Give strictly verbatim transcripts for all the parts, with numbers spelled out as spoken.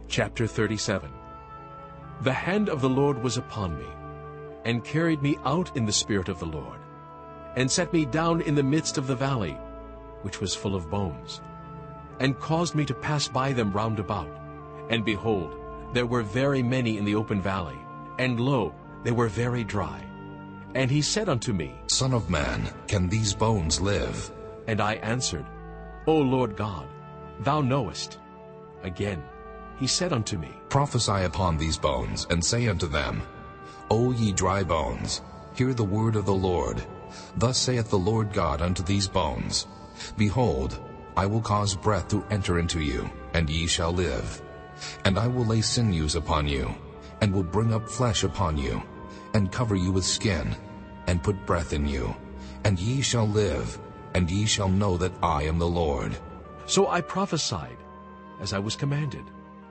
Chapter thirty-seven. The hand of the Lord was upon me, and carried me out in the spirit of the Lord, and set me down in the midst of the valley, which was full of bones, and caused me to pass by them round about. And behold, there were very many in the open valley, and lo, they were very dry. And he said unto me, Son of man, can these bones live? And I answered, O Lord God, thou knowest. Again he said unto me, Prophesy upon these bones, and say unto them, O ye dry bones, hear the word of the Lord. Thus saith the Lord God unto these bones, Behold, I will cause breath to enter into you, and ye shall live. And I will lay sinews upon you, and will bring up flesh upon you, and cover you with skin, and put breath in you, and ye shall live, and ye shall know that I am the Lord. So I prophesied, as I was commanded.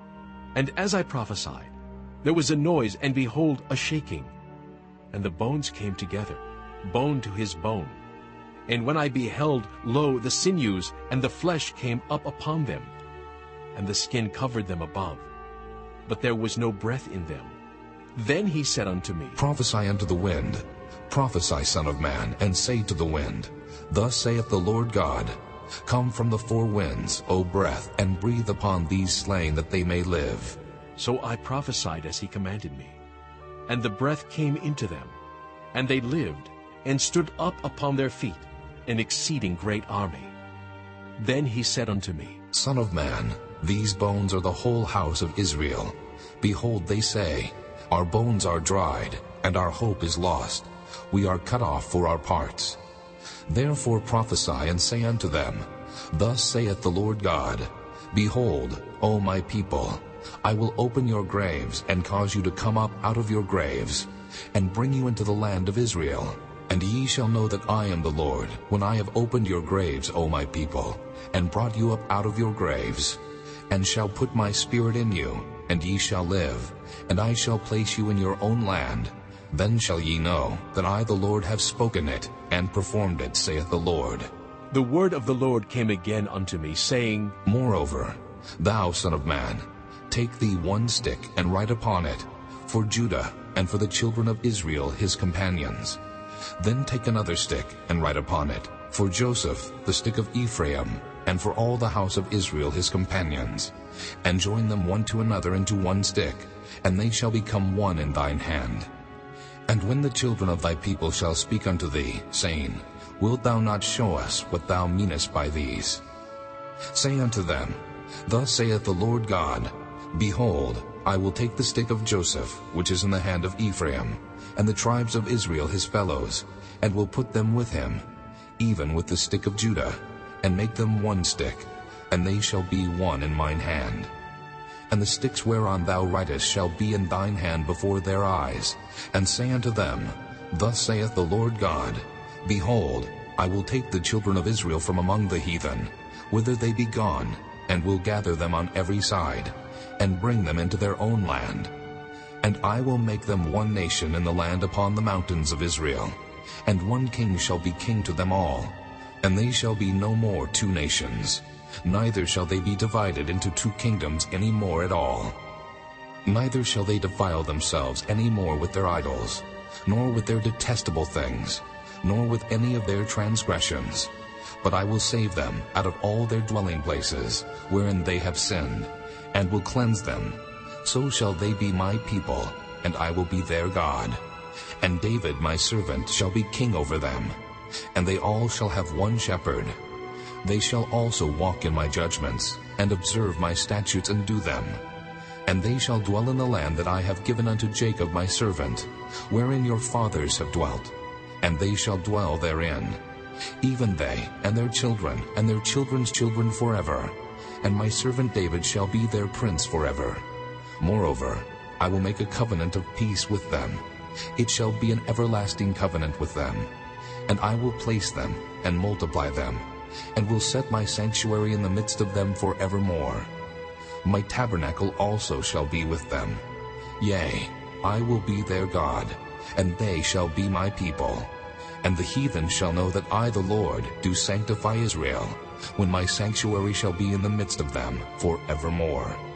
And as I prophesied, there was a noise, and behold, a shaking. And the bones came together, bone to his bone. And when I beheld, lo, the sinews and the flesh came up upon them, and the skin covered them above, but there was no breath in them. Then he said unto me, Prophesy unto the wind, prophesy, son of man, and say to the wind, Thus saith the Lord God, Come from the four winds, O breath, and breathe upon these slain, that they may live. So I prophesied as he commanded me. And the breath came into them, and they lived, and stood up upon their feet, an exceeding great army. Then he said unto me, Son of man, these bones are the whole house of Israel. Behold, they say, Our bones are dried, and our hope is lost. We are cut off for our parts. Therefore prophesy, and say unto them, Thus saith the Lord God, Behold, O my people, I will open your graves, and cause you to come up out of your graves, and bring you into the land of Israel. And ye shall know that I am the Lord, when I have opened your graves, O my people, and brought you up out of your graves, and shall put my spirit in you, and ye shall live, and I shall place you in your own land. Then shall ye know that I the Lord have spoken it, and performed it, saith the Lord. The word of the Lord came again unto me, saying, Moreover, thou, son of man, take thee one stick, and write upon it, for Judah, and for the children of Israel his companions. Then take another stick, and write upon it, for Joseph, the stick of Ephraim, and for all the house of Israel his companions. And join them one to another into one stick, and they shall become one in thine hand. And when the children of thy people shall speak unto thee, saying, Wilt thou not show us what thou meanest by these? Say unto them, Thus saith the Lord God, Behold, I will take the stick of Joseph, which is in the hand of Ephraim, and the tribes of Israel his fellows, and will put them with him, even with the stick of Judah, and make them one stick, and they shall be one in mine hand. And the sticks whereon thou writest shall be in thine hand before their eyes. And say unto them, Thus saith the Lord God, Behold, I will take the children of Israel from among the heathen, whither they be gone, and will gather them on every side, and bring them into their own land. And I will make them one nation in the land upon the mountains of Israel, and one king shall be king to them all. And they shall be no more two nations, neither shall they be divided into two kingdoms any more at all. Neither shall they defile themselves any more with their idols, nor with their detestable things, nor with any of their transgressions. But I will save them out of all their dwelling places, wherein they have sinned, and will cleanse them. So shall they be my people, and I will be their God. And David my servant shall be king over them, and they all shall have one shepherd. They shall also walk in my judgments, and observe my statutes, and do them. And they shall dwell in the land that I have given unto Jacob my servant, wherein your fathers have dwelt, and they shall dwell therein, even they, and their children, and their children's children forever. And my servant David shall be their prince forever. Moreover, I will make a covenant of peace with them. It shall be an everlasting covenant with them. And I will place them, and multiply them, and will set my sanctuary in the midst of them forevermore. My tabernacle also shall be with them. Yea, I will be their God, and they shall be my people. And the heathen shall know that I the Lord do sanctify Israel, when my sanctuary shall be in the midst of them forevermore.